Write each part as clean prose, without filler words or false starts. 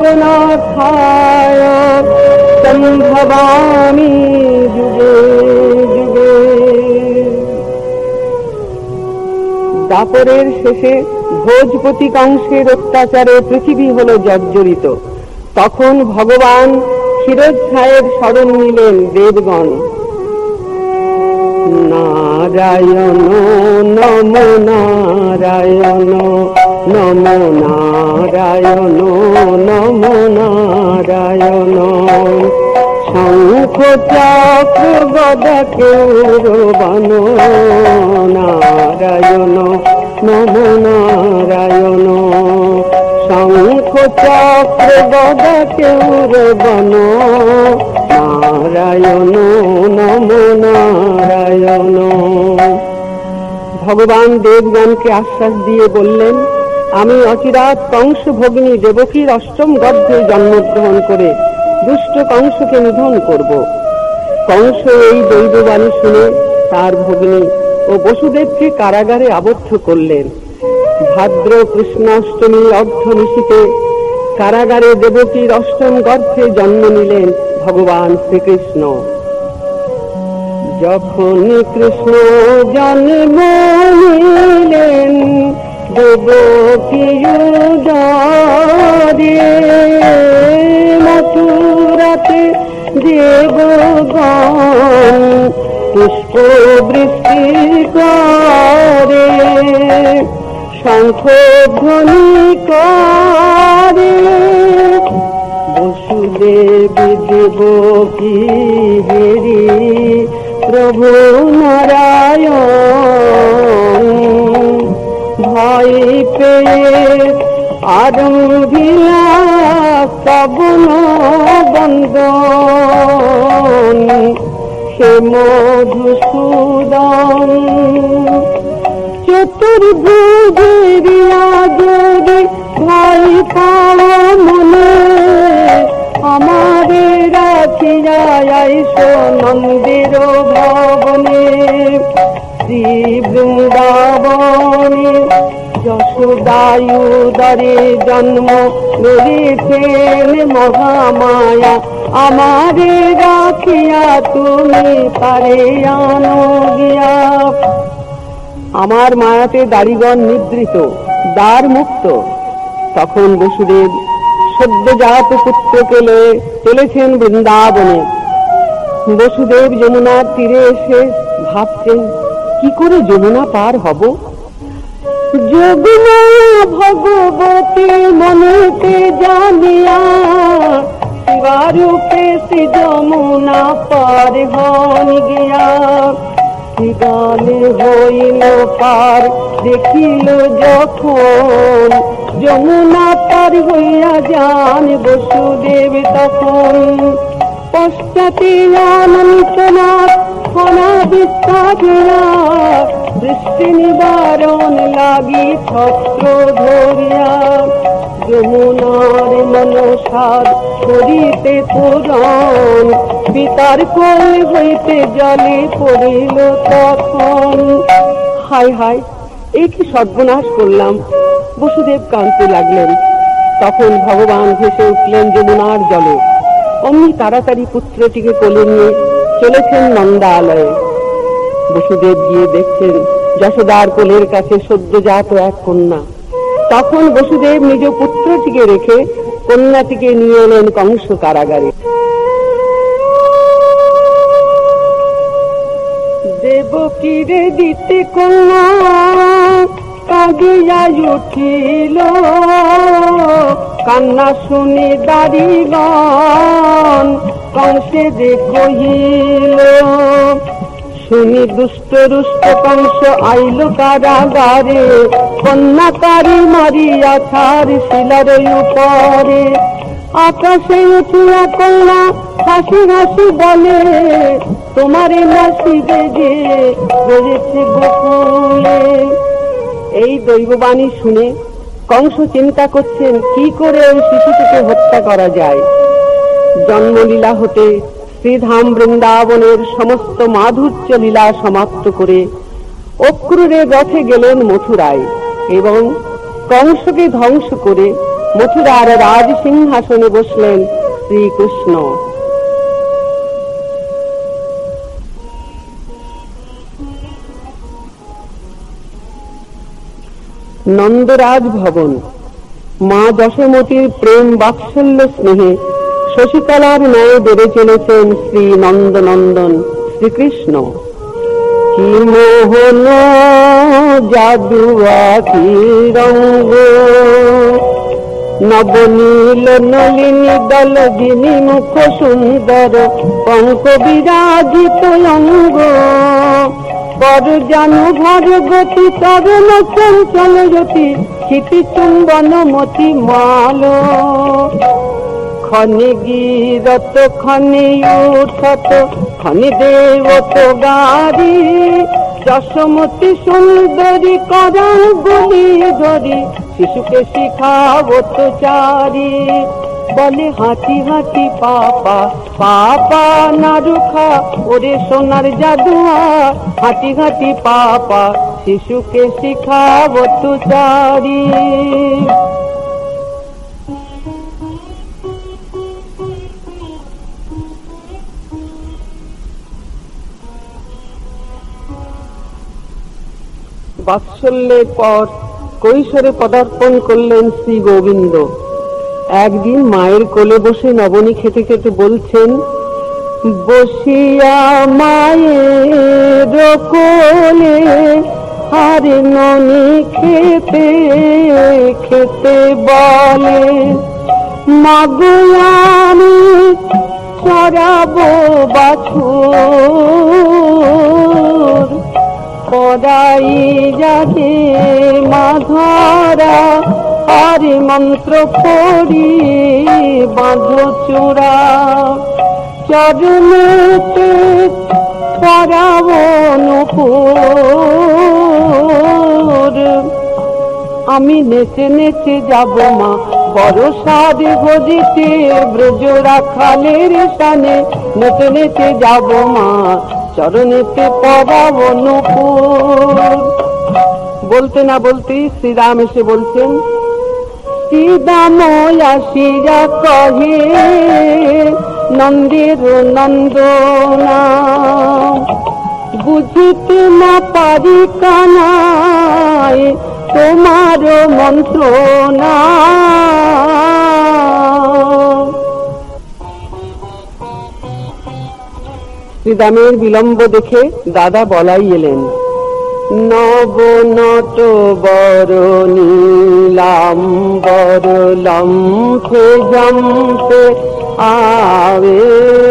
জগন্নাথায় সম্ভবামি যুগে যুগে। দাপরের শেষে ভোজপতি কংসের অত্যাচারে পৃথিবী হল জর্জরিত। তখন ভগবান ক্ষীরোদধায়ের শরণ নিলেন দেবগণ। নারায়ণ নম নারায়ণ নম নারায়ণ নম নারায়ণ। শঙ্খ চক্র গদা কৌরবান নারায়ণ নম নারায়ণ। শঙ্খ চক্র গদা কৌরবান নারায়ণ নম নারায়ণ। ভগবান দেবগণকে আশ্বাস দিয়ে বললেন, আমি অচিরাৎ কংস ভগিনী দেবকীর অষ্টম গর্ভে জন্মগ্রহণ করে দুষ্ট কংসকে নিধন করব। কংস এই দৈববাণী শুনে তার ভগিনী ও বসুদেবকে কারাগারে আবদ্ধ করলেন। ভাদ্র কৃষ্ণাষ্টমী অর্ধনিশীতে কারাগারে দেবকীর অষ্টম গর্ভে জন্ম নিলেন ভগবান শ্রীকৃষ্ণ। যখন কৃষ্ণ জন্ম নিলেন দেবকীর উদরে, মথুরাতে দেবগণ পুষ্প বৃষ্টি করে, শঙ্খ ধ্বনি করে। বসুদেব দেবকী হেরি প্রভু নারায়ণ, ভয় পেয়ে আরম্ভিলা শ্রবণ বন্দন। হে মধুসূদন চতুর্ভুজেরিয়া যদি ভয় পাওয়া মনে, আমারে রাখিয়া আইস নন্দের ভবনে। শ্রী বৃন্দাবনে যশোদায়ুদরে জন্ম লইতেন মহামায়া, আমারে রাখিয়া তুমি পারে আনো গিয়া। আমার মায়াতে দাড়িগণ নিদ্রিত, দ্বার মুক্ত। তখন বসুদেব সদ্যজাত পুত্রকে লয়ে চলেছেন বৃন্দাবনে। বসুদেব যমুনার তীরে এসে ভাবছেন, কি করে যমুনা পার হব। যমুনা ভগবতী মনেতে জানিয়া শিবারূপে শ্রী যমুনা পার হন গিয়া। গালে হইল পার দেখিল যখন, যমুনা পার হইয়া যান বসুদেব তখন। পশ্চাতে অনন্তনাথ ফনা বিস্তারিয়া, দৃষ্টি নিবারণ লাগি ছত্র ধরিয়া। যমুনার মনসাদ করিতে পূরণ, পিতার কোল হইতে জলে পড়িল তখন। হায় হায়, এই কি সর্বনাশ করলাম। বসুদেব কাঁদতে লাগলেন। তখন ভগবান ভেসে উঠলেন যমুনার জলে। অমনি তাড়াতাড়ি পুত্রটিকে কোলে নিয়ে চলেছেন নন্দালয়ে। বসুদেব গিয়ে দেখছেন যশোদার কোলের কাছে সদ্যজাত এক কন্যা। তখন বসুদেব নিজ পুত্রটিকে রেখে কন্যাটিকে নিয়ে এলেন কংস কারাগারে। দেবকীরে দিতে কন্যা কাঁদিয়া উঠিল, কান্না শুনে দাড়িগণ কংসে যে কহিল। শুনি দুষ্ট রুষ্ট কংস আইল কারাগারে, কন্যাকারী মারিয়া ছাড় শিলার উপরে। আকাশে উঠিয়া কন্যা হাসি হাসি বলে, তোমারে নাসিবে যে রয়েছে গোকুলে। এই দৈববাণী শুনে কংস চিন্তা করছেন, কি করে ওই শিশুটিকে হত্যা করা যায়। জন্মলীলা হতে শ্রীধাম বৃন্দাবনের সমস্ত মাধুর্য লীলা সমাপ্ত করে অক্রূরের রথে গেলেন মথুরায় এবং কংসকে ধ্বংস করে মথুরার রাজ সিংহাসনে বসলেন শ্রীকৃষ্ণ। নন্দরাজ ভবন। মা যশোমতীর প্রেম বাৎসল্য স্নেহে শশীকলার ন্যায় বেড়ে চলেছেন শ্রী নন্দনন্দন শ্রীকৃষ্ণ। কি মোহন জাদু আখি রঙ্গ, নবনীল নলিনী দলদিনী মুখ সুন্দর পঙ্ক বিরাজিত অঙ্গ। বর জানু ভর গতি তরুণ চঞ্চল জ্যোতি ক্ষিতি চুম্বন মতি মাল। খনি গিরত খনি উঠত খনি দেবত গাড়ি, যশোমতী সুন্দরী করান গুলি ধরি শিশুকে শিখাবত চারি। বলে হাঁটি হাঁটি পাপা পাপা নারুখা ওরে সোনার জাদুয়া, হাঁটি হাঁটি পাপা শিশুকে শিখাবত চারি। বাৎসল্যের পর কৈশোরে পদার্পণ করলেন শ্রী গোবিন্দ। একদিন মায়ের কোলে বসে নবনী খেতে খেতে বলছেন, বসিয়া মায়ের কোলে হারে ননি খেতে খেতে বলে, মাগো আমি চড়াবো বাছুর, পড়াই যাকে মাধরা হরি মন্ত্র পড়ি বাঁধ চূড়া, চরণেতে পরাব নূপুর। আমি নেচে নেচে যাব মা বড় সাদে ভজিতে, ব্রজ রাখালের সানে নেচে নেচে যাব মা চরণেতে পরাব নূপুর। বলতে না বলতে শ্রীরাম এসে বলছেন, শ্রীদাম আসিয়া কহে নন্দের নন্দনা, বুঝিতে না পারি কানাই তোমার মন্ত্রণা। শ্রীদামের বিলম্ব দেখে দাদা বলাই এলেন, নব নট বর নীলাম্বর লম্ফে জম্পে আবে,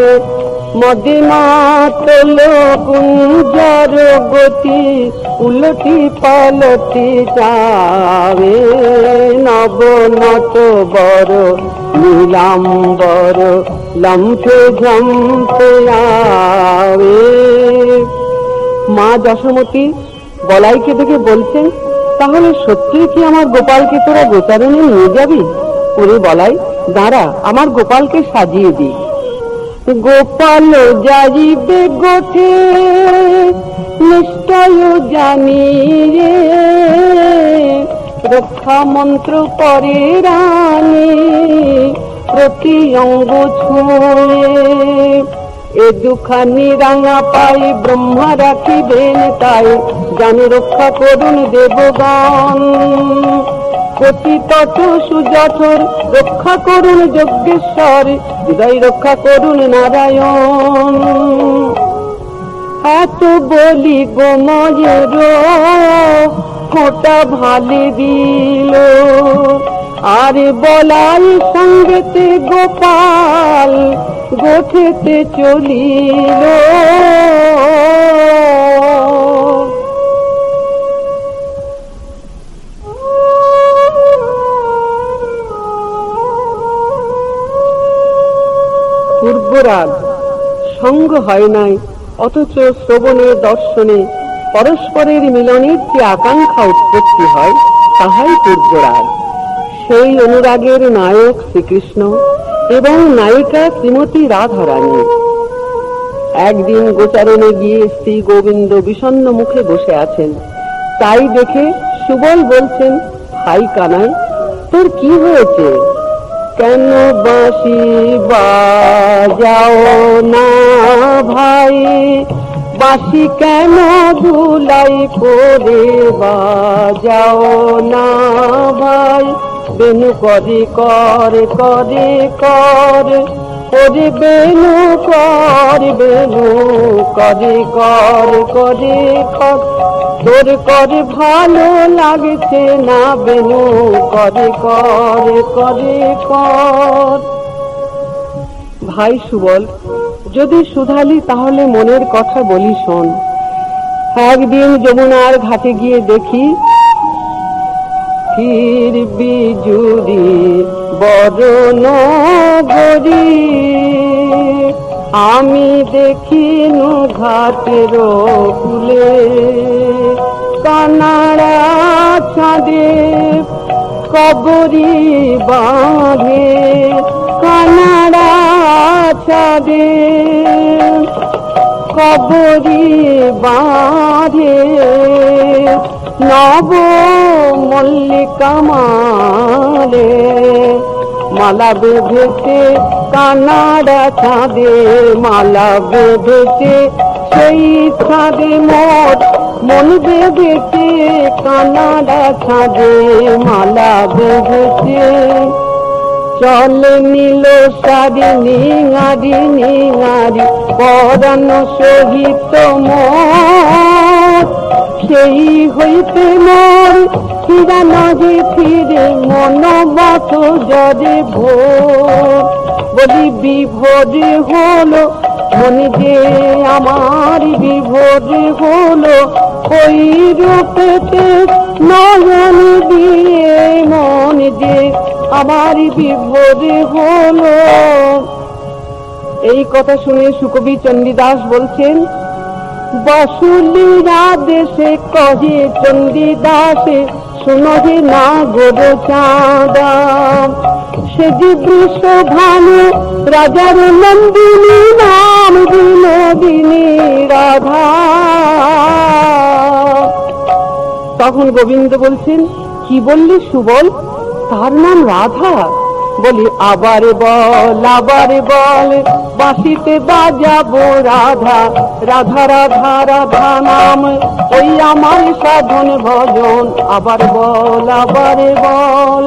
মদিনাতল কুঞ্জর গতি উলটি পালটি যাবে। নব নট বর নীলাম্বর লম্ফে জম্পে আবে। মা যশোমতী বলাইকে দেখে বলছেন, তাহলে সত্যি কি আমার গোপালকে তোরা গোচারণে নিয়ে যাবি? ওরে বলাই, দাঁড়া, আমার গোপালকে সাজিয়ে দি। গোপাল যাইবে গোঠে নিশ্চয় জানি রে, রক্ষা মন্ত্র করে রানী প্রতি অঙ্গ ছুঁয়ে। এ দুখানি রাঙা পাই ব্রহ্মা রাখিবেন তাই, জানি রক্ষা করুন দেবগণ। কোটি তত সুজঠর রক্ষা করুন যজ্ঞেশ্বর, হৃদয় রক্ষা করুন নারায়ণ। এত বলি গোময়ের ফোঁটা ভালে দিল, আর বলাই সঙ্গেতে গোপাল গোঠেতে চলিল। পূর্বরাগ সঙ্গ হয় নাই, অথচ শ্রবণে দর্শনে পরস্পরের মিলনের যে আকাঙ্ক্ষা উৎপত্তি হয় তাহাই পূর্বরাগ। সেই অনুরাগের নায়ক শ্রীকৃষ্ণ এবং নায়িকা শ্রীমতী রাধারানী। একদিন গোচারণে গিয়ে শ্রী গোবিন্দ বিষণ্ণ মুখে বসে আছেন। তাই দেখে সুবল বলছেন, হাই কানাই, তোর কি হয়েছে? কেন বাঁশি বাজাও না ভাই, বাঁশি কেন ধুলাই করে বাজাও না ভাই, বেনু করে করে করে করে ওরে বেনু করে বেনু করে করে করে কর, তোর করে ভালো লাগছে না বেনু করে করে করে কর। ভাই সুবল, যদি শুধালি তাহলে মনের কথা বলি শোন। একদিন যমুনার ঘাটে গিয়ে দেখি ক্ষীর বিজুরি বরণ গরি, আমি দেখিনু ঘাটের কুলে কানাড়া ছাদে কবরি বাঁধে, কানাড়া ছাদে কবরি বাঁধে, নব মল্লিকা মালে মালা বেঁধেছে কানাড়া ছাদে, মালা বেঁধেছে সেই ছাদে মোর মন বেঁধেছে কানাড়া ছাদে মালা বেঁধেছে। চল নীল সারি নিঙারি নিঙারি পরাণ সহিত মোর, সেই হইতে মোর ফিরা নহে ফিরে মন বত জরে ভোর, বলি বিভোরে হলো মন যে আমার বিভোরে হলো, ওই রূপেতে নয়ন দিয়ে মন যে আমার বিভোরে হলো। এই কথা শুনে সুকবি চণ্ডীদাস বলছেন, বসুলিরা দেশে কহে চণ্ডীদাসে শুনহে না গোর চাঁদা, সে যে বৃষভানু রাজার নন্দিনী নাম বিনোদিনী রাধা। তখন গোবিন্দ বলছেন, কি বললি সুবল, তার নাম রাধা? বলি আবারে বল বাঁশিতে বাজাবো রাধা, রাধা রাধা রাধা নাম ওই আমার সাধন ভজন, আবারে বল।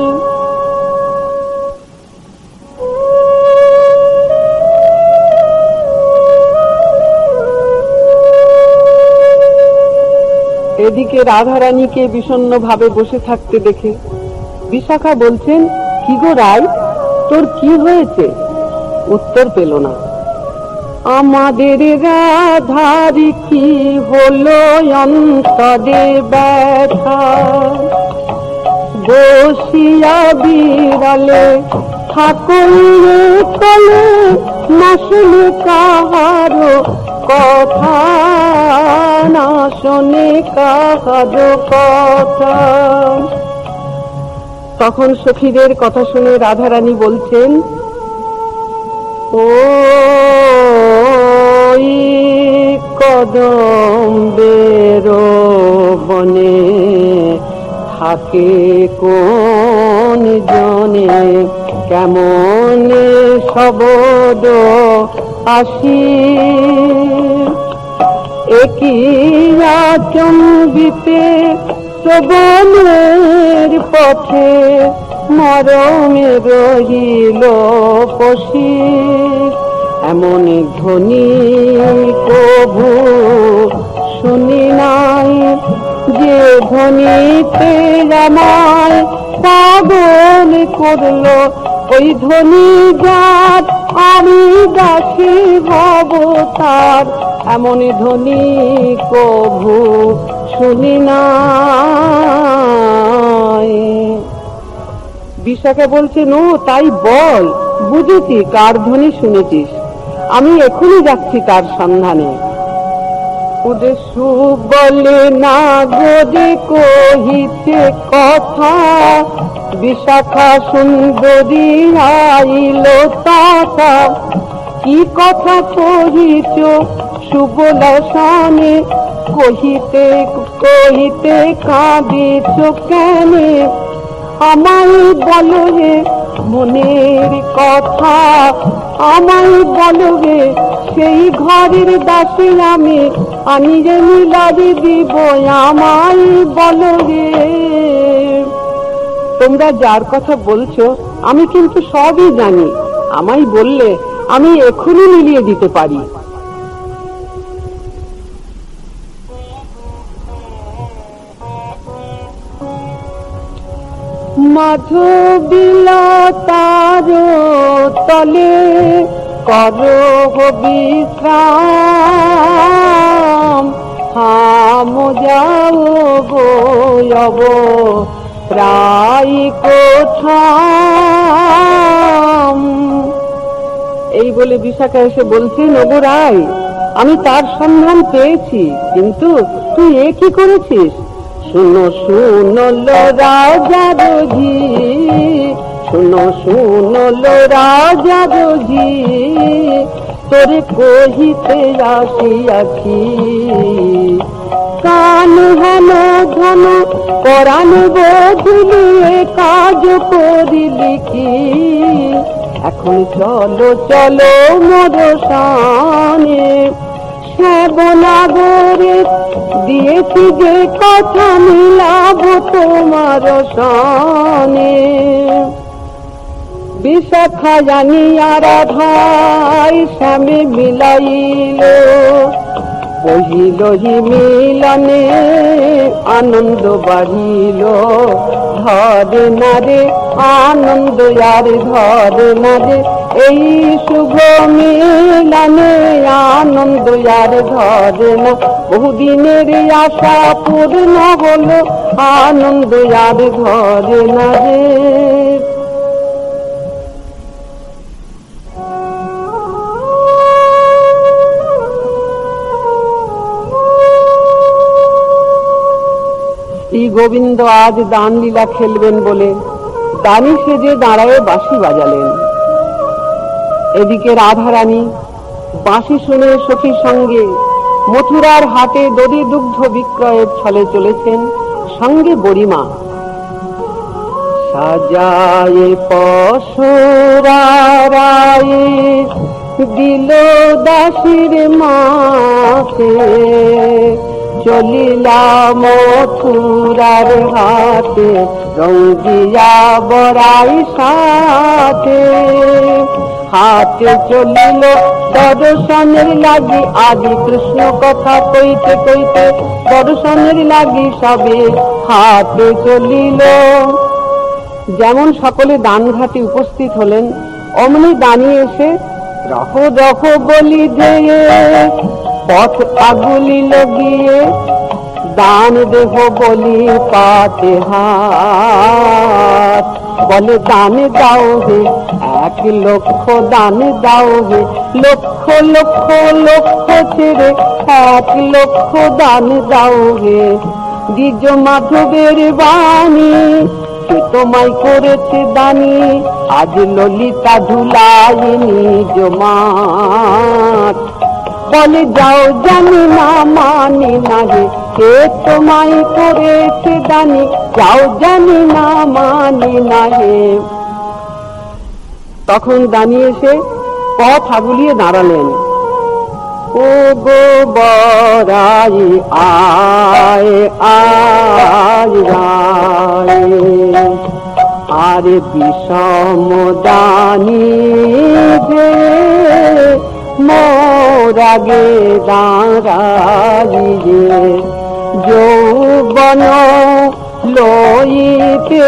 এদিকে রাধারানীকে বিষণ্ণ ভাবে বসে থাকতে দেখে বিশাখা বলছেন, কি গো রাই, তোর কি হয়েছে? উত্তর পেল না। আমাদের রাধার কি হলো অন্তরে ব্যথা, বসিয়া বিড়ালে ঠাকুরে তলে না শুনে কাহারো কথা, না শোনে কাহারো কথা। তখন সখীদের কথা শুনে রাধারানী বলছেন, ও কদম্বের বনে থাকে কোন জনে, কেমন শব্দ আসি, একই আচম্বিতে শ্রবণের পথে মরমে রহিল পশি, এমন ধ্বনি কভু শুনি নাই, যে ধ্বনিতে আমায় পাগল করলো, ওই ধ্বনি যার আমি দাসী ভব তার, এমন ধ্বনি কভু শুনি নাই। বিশাখা বলছেন, ও তাই বল, বুঝেছি কার ধ্বনি শুনেছিস, আমি এখনই যাচ্ছি তার সন্ধানে। ওদের সুবলে না গদে কহিতে কথা, বিশাখা সুন্দরী আইল তাকা, কি কথা কহিছ সুবলা সানে, কহিতে কহিতে কাঁদিছ কেনে, আমায় বলো হে মনের কথা, আমায় বলো হে সেই ঘরের দাসী আমি আনিয়ে মিলারি দিব, আমায় বলো হে। তোমরা যার কথা বলছো আমি কিন্তু সবই জানি, আমায় বললে আমি এখনই মিলিয়ে দিতে পারি। মাধবিলতার তলে করো বিশ্রাম, হাম যাও গোয়ব প্রায় কোথাম। এই বলে বিশাখা এসে বলছে, ওগো রায়, আমি তার সন্ধান পেয়েছি, কিন্তু তুই এ কি করেছিস? শুনো শুনো লো রাজা রোজি, শুনো শুনো লো রাজা রোজি, তোরে কহিতে আসিয়াছি। কান হেন ধন পরাণ বধুলিয়ে কাজ করিলি কি, এখন চলো চলো মোর সানে, শ্যাবনাগরে দিয়েছি যে কথা মিলাব তোমার সনে। বিশাখা জানিয়া রাধাই শ্যামে মিলাইল, বহিল মিলনে আনন্দ বাড়িল, ধরে না রে আনন্দ আর ধরে না রে, এই শুভ মিলনে আনন্দ আর ধরে না, বহুদিনের আশা পূর্ণ হলো, আনন্দ আর ধরে না রে। শ্রী গোবিন্দ আজ দান লীলা খেলবেন বলে দানি সেজে দাঁড়ায় বাঁশি বাজালেন। এদিকে রাধারানী বাঁশি শুনে সখীর সঙ্গে মথুরার হাটে দধি দুগ্ধ বিক্রয়ের ছলে চলেছেন, সঙ্গে বড়িমা। সাজায়ে পশুরারায়ে দিল দাসীর মাকে, চলিলা মথুরার হাটে রঙ্গিয়া বরাই সাথে। হাটে চলিল দর্শনের লাগি, আদি কৃষ্ণ কথা কইতে কইতে দর্শনের লাগি সবে হাটে চলিল। যেমন সকলে দান ঘাটে উপস্থিত হলেন, অমনি দাঁড়িয়ে এসে রহ রহ বলি ধেয়ে পথ আগুলিল গিয়ে, দান দেহ বলি পাতে হাত, বলে দানে দাও হে 1 লক্ষ, দানে দাও হে লক্ষ লক্ষ লক্ষ ছেড়ে 1 লক্ষ দানে দাও হে। দ্বিজ মাধবের বাণী সে তোমায় করেছে দানি, আজ ললিতা ধুলাই নিজ মাঠ, বলে যাও জানি না মানি না হে, কে তোমায় করেছে দানি, যাও জানি না মানি না হে। তখন দাঁড়িয়ে এসে পথ আগুলিয়ে দাঁড়ালেন। ও গো বরাই আয় আয় রায়, আরে বিষম দানি যে মোর আগে দাঁড়াইয়ে, যৌবন লইতে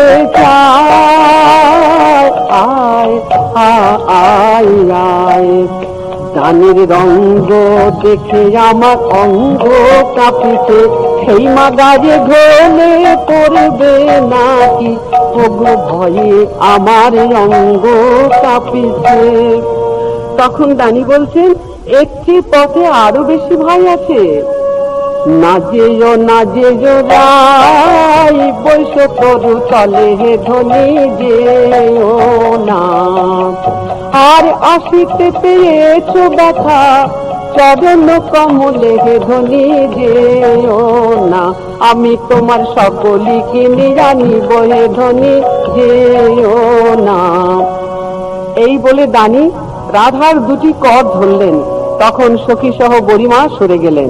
চায়, আয় আয় আয়। দানের রঙ্গ দেখে আমার অঙ্গ কাঁপিছে, সেই মাগারে ঘোলে পড়বে নাকি, ওগো ভয়ে আমার অঙ্গ কাঁপিছে। তখন দানি বলছেন, একটি পথে আরো বেশি ভয় আছে। না যেও না যেও রাই, বৈশ তরু তলে হে ধনি যেও না। আর আসিতে পেয়েছো ব্যথা চরণ কমলে হে ধনী যেও না, আমি তোমার সকলি কিনে জানিব হে ধনী যেও না। এই বলে দানি রাধার দুটি কর ধরলেন। তখন সখী সহ বুড়িমা সরে গেলেন।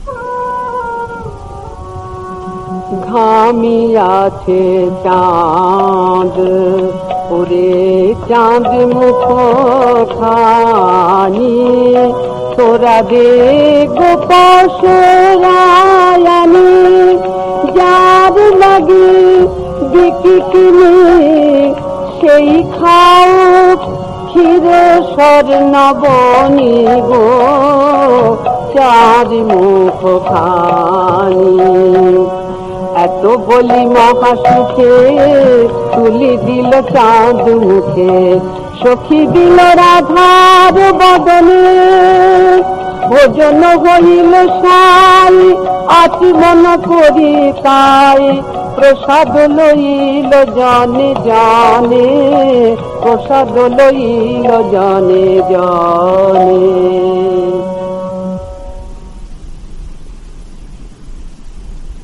ঘামিয়াছে চাঁদ ওরে চাঁদ মুখ খানি, তোরা দে গোপাশরায়ানি, যার লাগি দেখি কিনে সেই খাও ক্ষীরে স্বর্ণবনি গো চাঁদ মুখ খানি। এত বলি মহাসুখে তুলি দিল চাঁদ মুখে, সখী দিল রাধার বদনে, ভোজন হইল সাই আচমন করি তাই, প্রসাদ লইল জনে জনে, প্রসাদ লইল জনে জনে।